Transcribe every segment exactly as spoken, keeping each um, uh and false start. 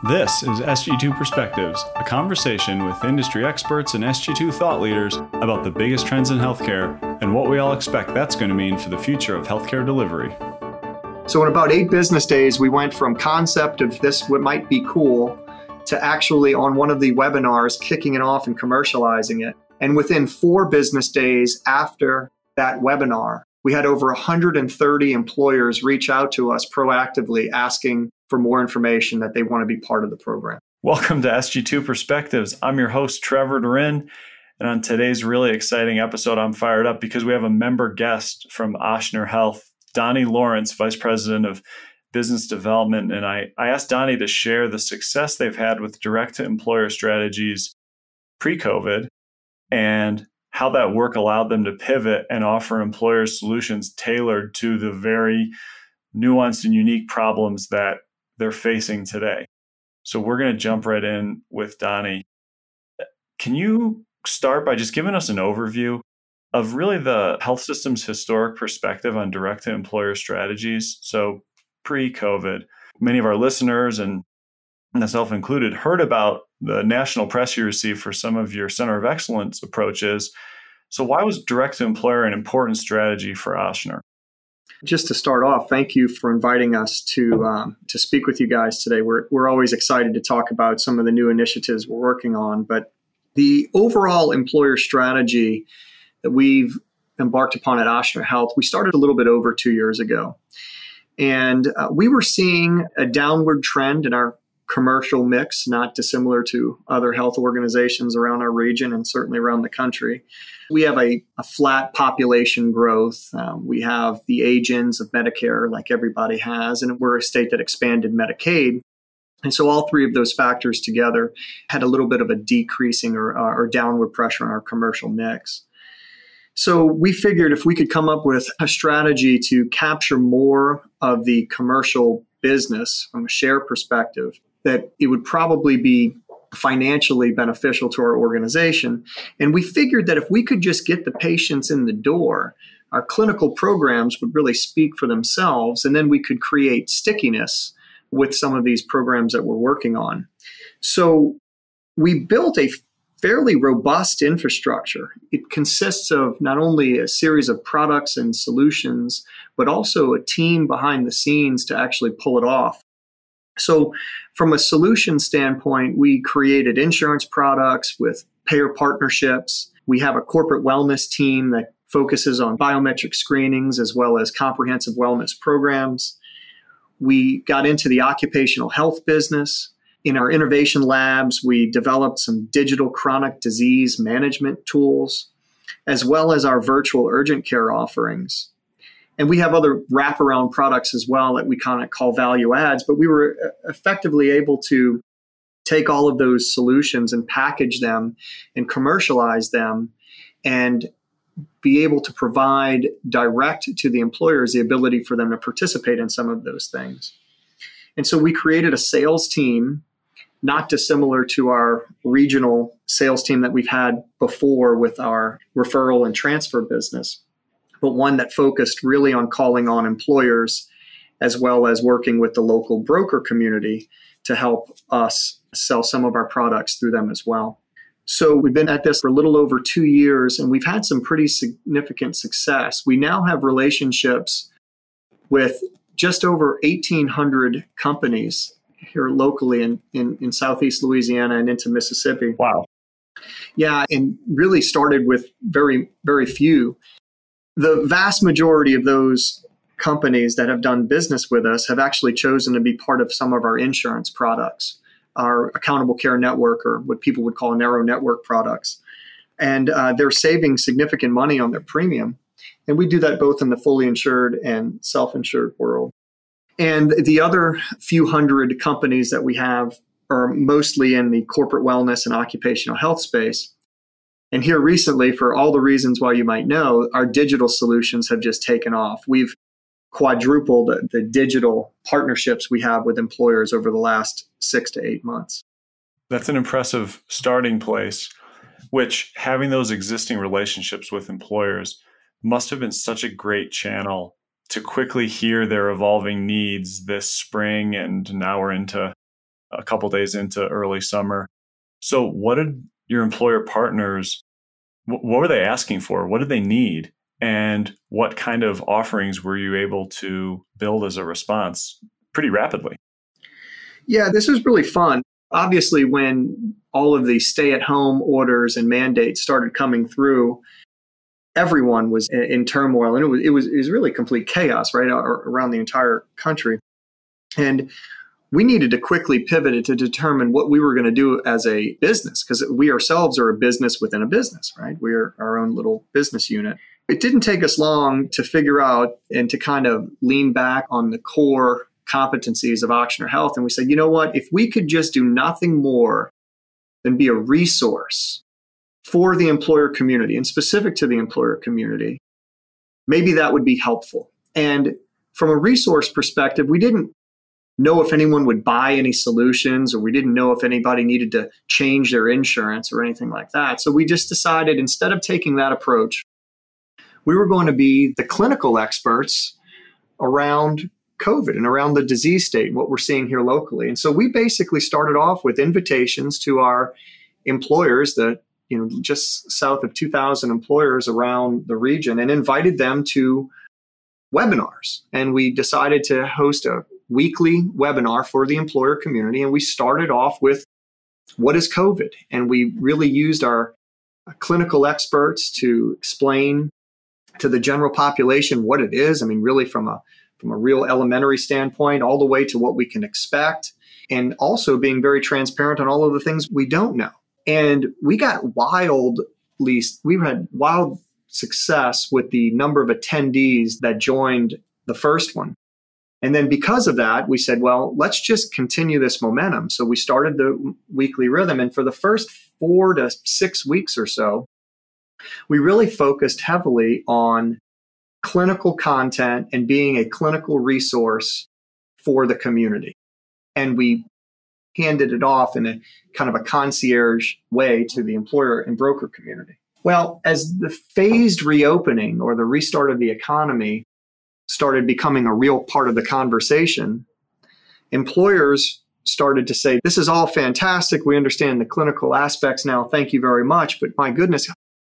This is S G two Perspectives, a conversation with industry experts and S G two thought leaders about the biggest trends in healthcare and what we all expect that's going to mean for the future of healthcare delivery. So in about eight business days, we went from concept of this what might be cool to actually on one of the webinars kicking it off and commercializing it. And within four business days after that webinar, we had over one hundred thirty employers reach out to us proactively asking for more information that they want to be part of the program. Welcome to S G two Perspectives. I'm your host, Trevor Durin. And on today's really exciting episode, I'm fired up because we have a member guest from Ochsner Health, Donnie Lawrence, Vice President of Business Development. And I, I asked Donnie to share the success they've had with direct-to-employer strategies pre-COVID and how that work allowed them to pivot and offer employers solutions tailored to the very nuanced and unique problems that they're facing today. So we're going to jump right in with Donnie. Can you start by just giving us an overview of really the health system's historic perspective on direct-to-employer strategies? So pre-COVID, many of our listeners, and myself included, heard about the national press you received for some of your Center of Excellence approaches. So why was direct-to-employer an important strategy for Ochsner? Just to start off, thank you for inviting us to um, to speak with you guys today. We're we're always excited to talk about some of the new initiatives we're working on, but the overall employer strategy that we've embarked upon at Ochsner Health, we started a little bit over two years ago. And uh, we were seeing a downward trend in our commercial mix, not dissimilar to other health organizations around our region and certainly around the country. We have a, a flat population growth. Um, we have the age-ins of Medicare like everybody has, and we're a state that expanded Medicaid. And so all three of those factors together had a little bit of a decreasing or, uh, or downward pressure on our commercial mix. So we figured if we could come up with a strategy to capture more of the commercial business from a share perspective, that it would probably be financially beneficial to our organization. And we figured that if we could just get the patients in the door, our clinical programs would really speak for themselves, and then we could create stickiness with some of these programs that we're working on. So we built a fairly robust infrastructure. It consists of not only a series of products and solutions, but also a team behind the scenes to actually pull it off. So from a solution standpoint, we created insurance products with payer partnerships. We have a corporate wellness team that focuses on biometric screenings as well as comprehensive wellness programs. We got into the occupational health business. In our innovation labs, we developed some digital chronic disease management tools, as well as our virtual urgent care offerings. And we have other wraparound products as well that we kind of call value adds, but we were effectively able to take all of those solutions and package them and commercialize them and be able to provide direct to the employers the ability for them to participate in some of those things. And so we created a sales team, not dissimilar to our regional sales team that we've had before with our referral and transfer business, but one that focused really on calling on employers as well as working with the local broker community to help us sell some of our products through them as well. So we've been at this for a little over two years, and we've had some pretty significant success. We now have relationships with just over eighteen hundred companies here locally in, in, in Southeast Louisiana and into Mississippi. Wow. Yeah, and really started with very, very few. The vast majority of those companies that have done business with us have actually chosen to be part of some of our insurance products, our accountable care network, or what people would call narrow network products. And uh, they're saving significant money on their premium. And we do that both in the fully insured and self-insured world. And the other few hundred companies that we have are mostly in the corporate wellness and occupational health space. And here recently, for all the reasons why you might know, our digital solutions have just taken off. We've quadrupled the digital partnerships we have with employers over the last six to eight months. That's an impressive starting place, which having those existing relationships with employers must have been such a great channel to quickly hear their evolving needs this spring. And now we're into a couple days into early summer. So what did your employer partners, what were they asking for? What did they need? And what kind of offerings were you able to build as a response pretty rapidly? Yeah, this was really fun. Obviously, when all of the stay-at-home orders and mandates started coming through, everyone was in turmoil, and it was it was, it was really complete chaos, right, around the entire country. And we needed to quickly pivot to determine what we were going to do as a business, because we ourselves are a business within a business, right? We're our own little business unit. It didn't take us long to figure out and to kind of lean back on the core competencies of Ochsner Health. And we said, you know what, if we could just do nothing more than be a resource for the employer community and specific to the employer community, maybe that would be helpful. And from a resource perspective, we didn't know if anyone would buy any solutions, or we didn't know if anybody needed to change their insurance or anything like that. So we just decided, instead of taking that approach, we were going to be the clinical experts around COVID and around the disease state, what we're seeing here locally. And so we basically started off with invitations to our employers, the you know just south of two thousand employers around the region, and invited them to webinars. And we decided to host a weekly webinar for the employer community. And we started off with, what is COVID? And we really used our clinical experts to explain to the general population what it is. I mean, really from a from a real elementary standpoint, all the way to what we can expect, and also being very transparent on all of the things we don't know. And we got wildly, we had wild success with the number of attendees that joined the first one. And then because of that, we said, well, let's just continue this momentum. So we started the weekly rhythm. And for the first four to six weeks or so, we really focused heavily on clinical content and being a clinical resource for the community. And we handed it off in a kind of a concierge way to the employer and broker community. Well, as the phased reopening or the restart of the economy started becoming a real part of the conversation, employers started to say, this is all fantastic. We understand the clinical aspects now. Thank you very much. But my goodness,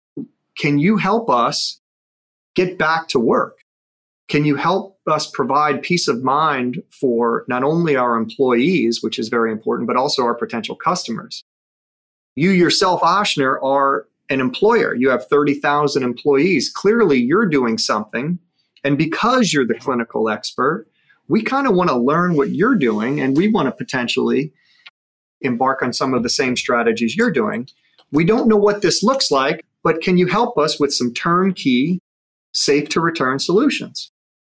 can you help us get back to work? Can you help us provide peace of mind for not only our employees, which is very important, but also our potential customers? You yourself, Ochsner, are an employer. You have thirty thousand employees. Clearly, you're doing something. And because you're the clinical expert, we kind of want to learn what you're doing, and we want to potentially embark on some of the same strategies you're doing. We don't know what this looks like, but can you help us with some turnkey, safe to return solutions?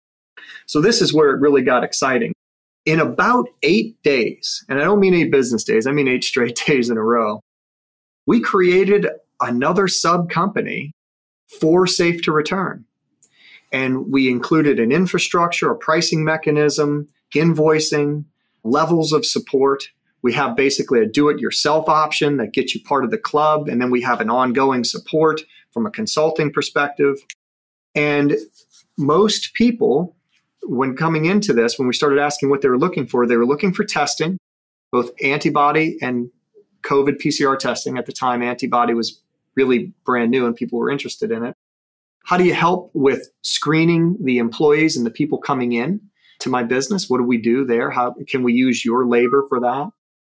So this is where it really got exciting. In about eight days, and I don't mean eight business days, I mean eight straight days in a row, we created another sub company for safe to return. And we included an infrastructure, a pricing mechanism, invoicing, levels of support. We have basically a do-it-yourself option that gets you part of the club. And then we have an ongoing support from a consulting perspective. And most people, when coming into this, when we started asking what they were looking for, they were looking for testing, both antibody and COVID P C R testing. At the time, antibody was really brand new and people were interested in it. How do you help with screening the employees and the people coming in to my business? What do we do there? How can we use your labor for that?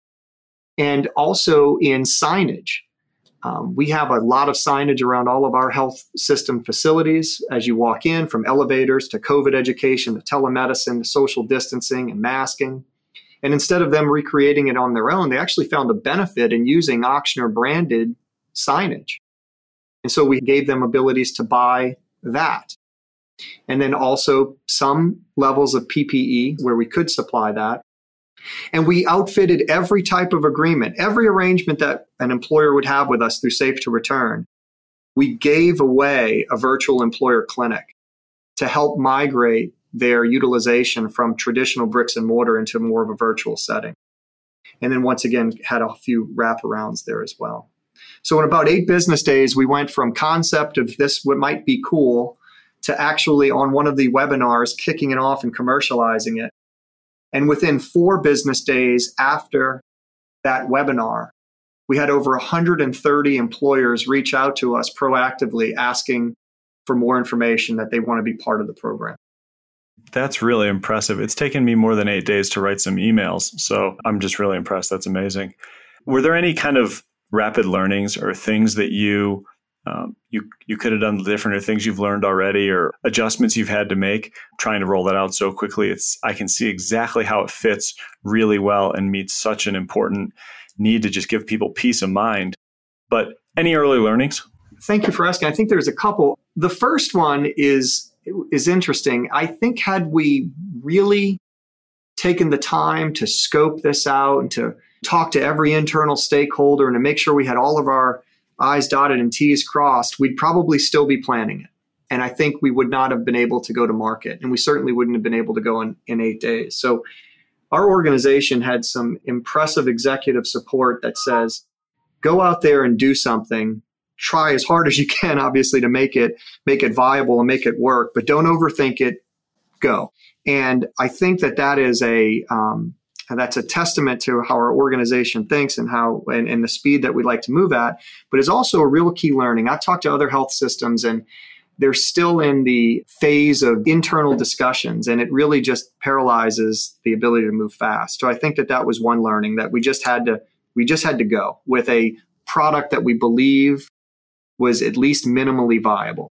And also in signage. Um, we have a lot of signage around all of our health system facilities as you walk in, from elevators to COVID education to telemedicine to social distancing and masking. And instead of them recreating it on their own, they actually found a benefit in using Ochsner branded signage. And so we gave them abilities to buy that. And then also some levels of P P E where we could supply that. And we outfitted every type of agreement, every arrangement that an employer would have with us through Safe to Return. We gave away a virtual employer clinic to help migrate their utilization from traditional bricks and mortar into more of a virtual setting. And then once again, had a few wraparounds there as well. So in about eight business days, we went from concept of this, what might be cool, to actually on one of the webinars, kicking it off and commercializing it. And within four business days after that webinar, we had over one hundred thirty employers reach out to us proactively asking for more information that they want to be part of the program. That's really impressive. It's taken me more than eight days to write some emails. So I'm just really impressed. That's amazing. Were there any kind of rapid learnings or things that you um, you you could have done different, or things you've learned already, or adjustments you've had to make trying to roll that out so quickly? It's I can see exactly how it fits really well and meets such an important need to just give people peace of mind. But any early learnings? Thank you for asking. I think there's a couple. The first one is is interesting. I think had we really taken the time to scope this out and to talk to every internal stakeholder and to make sure we had all of our I's dotted and T's crossed, we'd probably still be planning it. And I think we would not have been able to go to market. And we certainly wouldn't have been able to go in, in eight days. So our organization had some impressive executive support that says, go out there and do something. Try as hard as you can, obviously, to make it make it viable and make it work, but don't overthink it. Go. And I think that that is a um, that's a testament to how our organization thinks and how and, and the speed that we like to move at. But it's also a real key learning. I've talked to other health systems, and they're still in the phase of internal discussions, and it really just paralyzes the ability to move fast. So I think that that was one learning, that we just had to we just had to go with a product that we believe was at least minimally viable.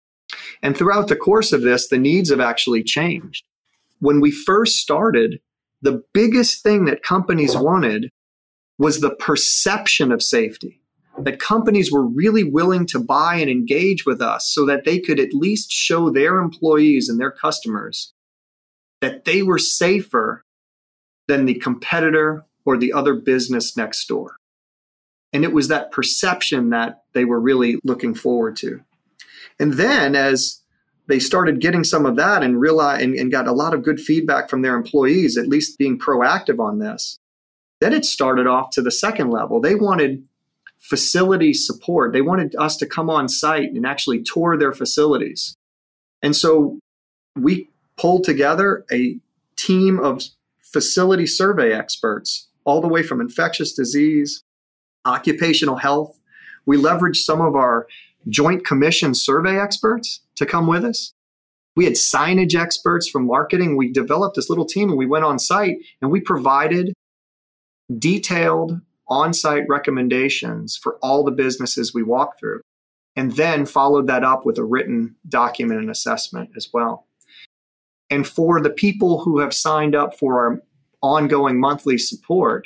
And throughout the course of this, the needs have actually changed. When we first started, the biggest thing that companies wanted was the perception of safety, that companies were really willing to buy and engage with us so that they could at least show their employees and their customers that they were safer than the competitor or the other business next door. And it was that perception that they were really looking forward to. And then as they started getting some of that and realized and, and got a lot of good feedback from their employees, at least being proactive on this, then it started off to the second level. They wanted facility support. They wanted us to come on site and actually tour their facilities. And so we pulled together a team of facility survey experts, all the way from infectious disease, occupational health. We leveraged some of our Joint Commission survey experts to come with us. We had signage experts from marketing. We developed this little team, and we went on site and we provided detailed on-site recommendations for all the businesses we walked through, and then followed that up with a written document and assessment as well. And for the people who have signed up for our ongoing monthly support,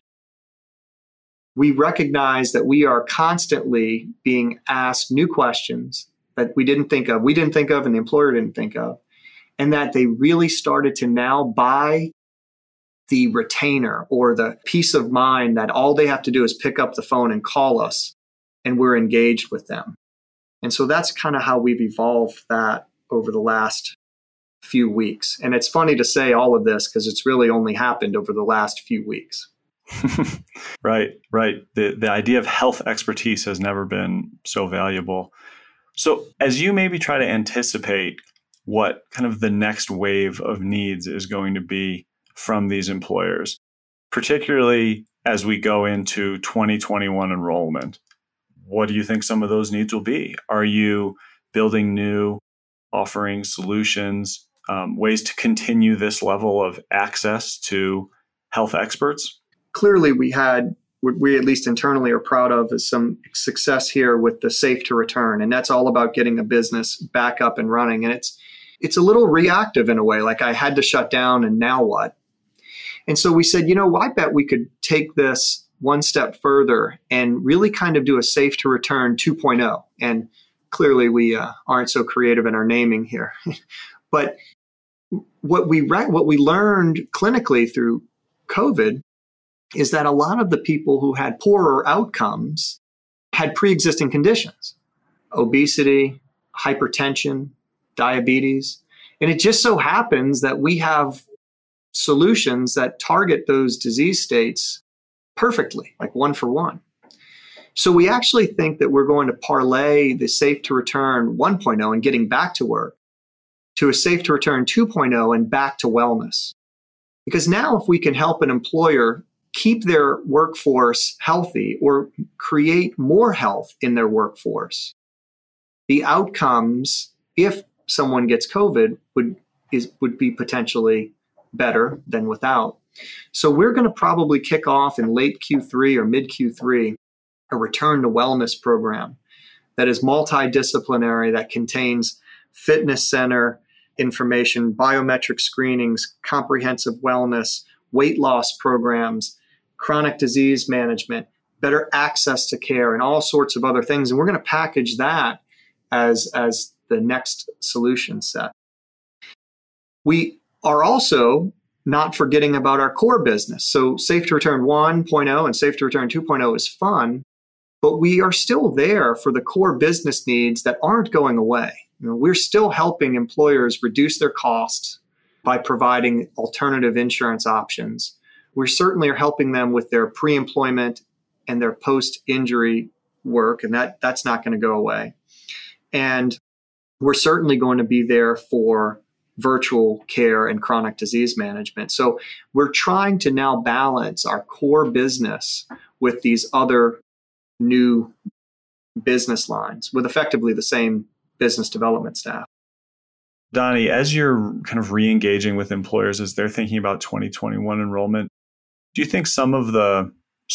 we recognize that we are constantly being asked new questions that we didn't think of, we didn't think of, and the employer didn't think of, and that they really started to now buy the retainer or the peace of mind that all they have to do is pick up the phone and call us, and we're engaged with them. And so that's kind of how we've evolved that over the last few weeks. And it's funny to say all of this because it's really only happened over the last few weeks. Right, right. The the idea of health expertise has never been so valuable. So as you maybe try to anticipate what kind of the next wave of needs is going to be from these employers, particularly as we go into twenty twenty-one enrollment, what do you think some of those needs will be? Are you building new offerings, solutions, um, ways to continue this level of access to health experts? Clearly, we had, what we at least internally are proud of, is some success here with the Safe to Return. And that's all about getting a business back up and running. And it's it's a little reactive in a way, like I had to shut down and now what? And so we said, you know, I bet we could take this one step further and really kind of do a Safe to Return two point oh. And clearly we uh, aren't so creative in our naming here. But what we re- what we learned clinically through COVID is that a lot of the people who had poorer outcomes had pre-existing conditions, obesity, hypertension, diabetes. And it just so happens that we have solutions that target those disease states perfectly, like one for one. So we actually think that we're going to parlay the Safe to Return one point oh and getting back to work to a Safe to Return two point oh and back to wellness. Because now if we can help an employer keep their workforce healthy or create more health in their workforce, the outcomes, if someone gets COVID, would is would be potentially better than without. So we're going to probably kick off in late Q three or mid Q three a return to wellness program that is multidisciplinary, that contains fitness center information, biometric screenings, comprehensive wellness, weight loss programs, chronic disease management, better access to care, and all sorts of other things. And we're going to package that as, as the next solution set. We are also not forgetting about our core business. So Safe to Return one point oh and Safe to Return two point oh is fun, but we are still there for the core business needs that aren't going away. You know, we're still helping employers reduce their costs by providing alternative insurance options. We certainly are helping them with their pre-employment and their post-injury work, and that, that's not going to go away. And we're certainly going to be there for virtual care and chronic disease management. So we're trying to now balance our core business with these other new business lines with effectively the same business development staff. Donnie, as you're kind of re-engaging with employers as they're thinking about twenty twenty-one enrollment, do you think some of the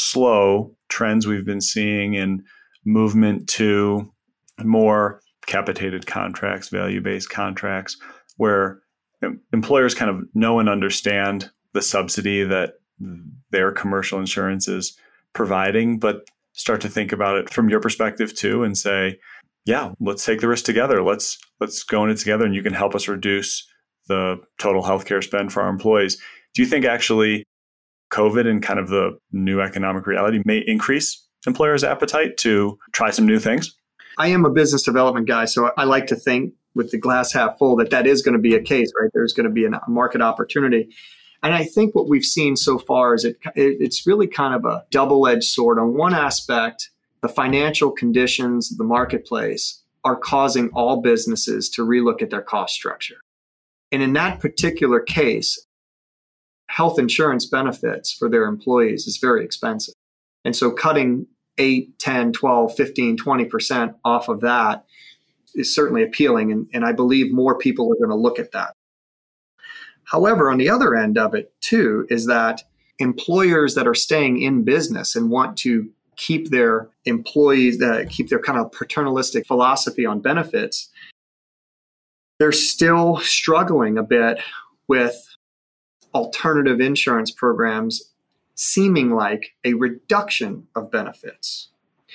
slow trends we've been seeing in movement to more capitated contracts, value-based contracts, where employers kind of know and understand the subsidy that their commercial insurance is providing, but start to think about it from your perspective too and say, yeah, let's take the risk together. Let's let's go in it together and you can help us reduce the total healthcare spend for our employees. Do you think actually COVID and kind of the new economic reality may increase employers' appetite to try some new things? I am a business development guy, so I like to think with the glass half full that that is going to be a case, right? There's going to be a market opportunity. And I think what we've seen so far is it, it it's really kind of a double-edged sword. On one aspect, the financial conditions of the marketplace are causing all businesses to relook at their cost structure. And in that particular case, health insurance benefits for their employees is very expensive. And so cutting eight, ten, twelve, fifteen, twenty percent off of that is certainly appealing. And, and I believe more people are going to look at that. However, on the other end of it, too, is that employers that are staying in business and want to keep their employees, uh, keep their kind of paternalistic philosophy on benefits, they're still struggling a bit with alternative insurance programs seeming like a reduction of benefits.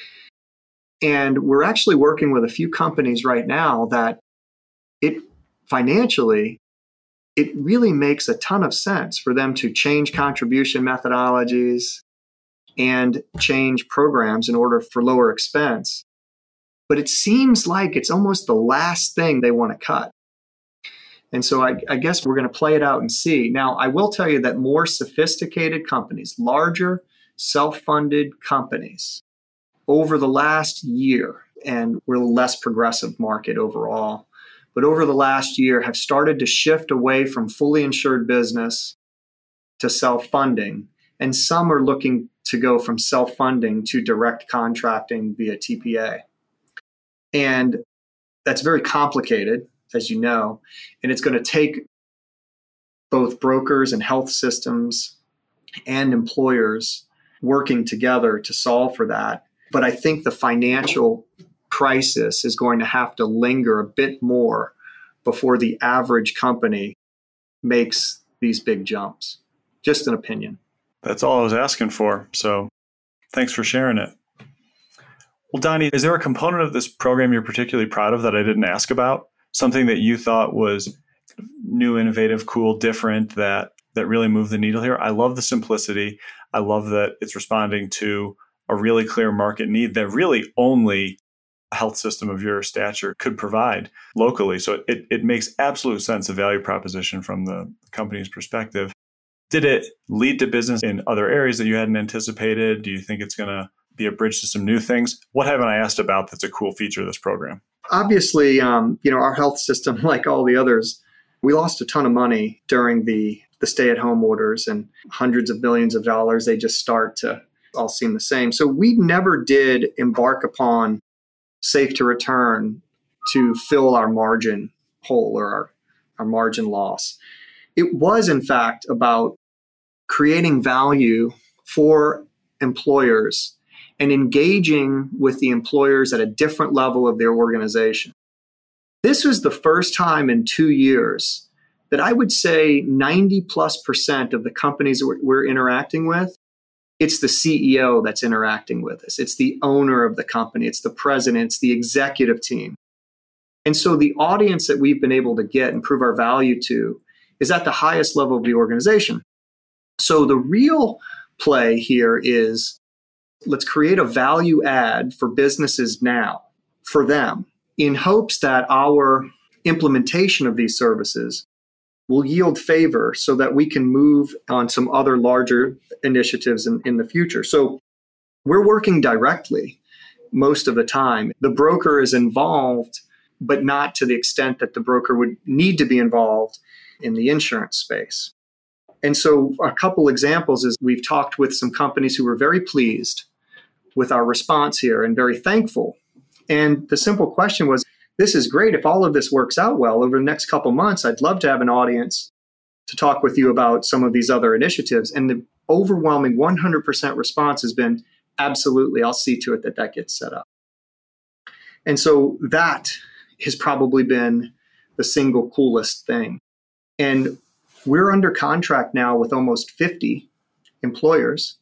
And we're actually working with a few companies right now that it financially, it really makes a ton of sense for them to change contribution methodologies and change programs in order for lower expense. But it seems like it's almost the last thing they want to cut. And so I, I guess we're going to play it out and see. Now, I will tell you that more sophisticated companies, larger self-funded companies, over the last year, and we're a less progressive market overall, but over the last year have started to shift away from fully insured business to self-funding. And some are looking to go from self-funding to direct contracting via T P A. And that's very complicated, as you know, and it's going to take both brokers and health systems and employers working together to solve for that. But I think the financial crisis is going to have to linger a bit more before the average company makes these big jumps. Just an opinion. That's all I was asking for. So thanks for sharing it. Well, Donnie, is there a component of this program you're particularly proud of that I didn't ask about? Something that you thought was new, innovative, cool, different, that that really moved the needle here? I love the simplicity. I love that it's responding to a really clear market need that really only a health system of your stature could provide locally. So it, it makes absolute sense, a value proposition from the company's perspective. Did it lead to business in other areas that you hadn't anticipated? Do you think it's going to be a bridge to some new things? What haven't I asked about that's a cool feature of this program? Obviously, um, you know, our health system, like all the others, we lost a ton of money during the the stay-at-home orders and hundreds of billions of dollars, they just start to all seem the same. So we never did embark upon Safe to Return to fill our margin hole or our, our margin loss. It was, in fact, about creating value for employers and engaging with the employers at a different level of their organization. This was the first time in two years that I would say ninety plus percent of the companies that we're, we're interacting with, it's the C E O that's interacting with us. It's the owner of the company. It's the president. It's the executive team. And so the audience that we've been able to get and prove our value to is at the highest level of the organization. So the real play here is let's create a value add for businesses now, for them, in hopes that our implementation of these services will yield favor so that we can move on some other larger initiatives in, in the future. So we're working directly most of the time. The broker is involved, but not to the extent that the broker would need to be involved in the insurance space. And so a couple examples is we've talked with some companies who were very pleased with our response here and very thankful. And the simple question was, this is great. If all of this works out well over the next couple months, I'd love to have an audience to talk with you about some of these other initiatives. And the overwhelming one hundred percent response has been, absolutely, I'll see to it that that gets set up. And so that has probably been the single coolest thing. And we're under contract now with almost fifty employers.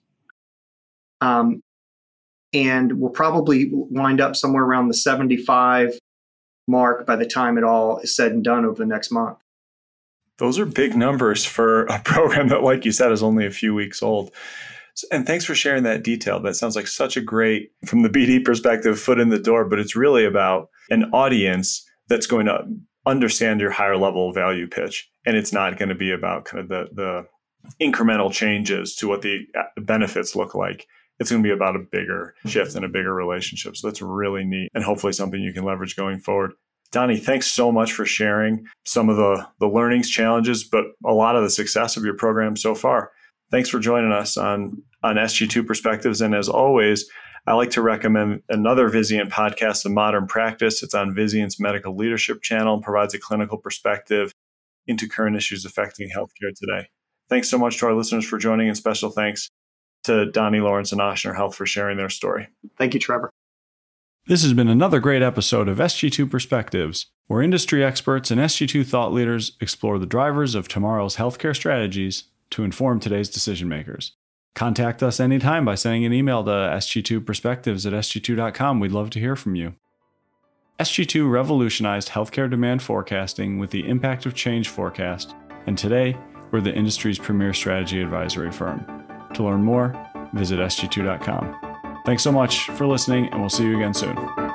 Um, and we'll probably wind up somewhere around the seventy-five mark by the time it all is said and done over the next month. Those are big numbers for a program that, like you said, is only a few weeks old. And thanks for sharing that detail. That sounds like such a great, from the B D perspective, foot in the door, but it's really about an audience that's going to understand your higher level value pitch. And it's not going to be about kind of the, the incremental changes to what the benefits look like. It's going to be about a bigger shift and a bigger relationship. So that's really neat and hopefully something you can leverage going forward. Donnie, thanks so much for sharing some of the, the learnings, challenges, but a lot of the success of your program so far. Thanks for joining us on, on S G two Perspectives. And as always, I like to recommend another Vizient podcast, The Modern Practice. It's on Vizient's Medical Leadership channel and provides a clinical perspective into current issues affecting healthcare today. Thanks so much to our listeners for joining, and special thanks to Donnie Lawrence and Ochsner Health for sharing their story. Thank you, Trevor. This has been another great episode of S G two Perspectives, where industry experts and S G two thought leaders explore the drivers of tomorrow's healthcare strategies to inform today's decision makers. Contact us anytime by sending an email to S G two perspectives at S G two dot com. We'd love to hear from you. S G two revolutionized healthcare demand forecasting with the Impact of Change forecast, and today we're the industry's premier strategy advisory firm. To learn more, visit S G two dot com. Thanks so much for listening, and we'll see you again soon.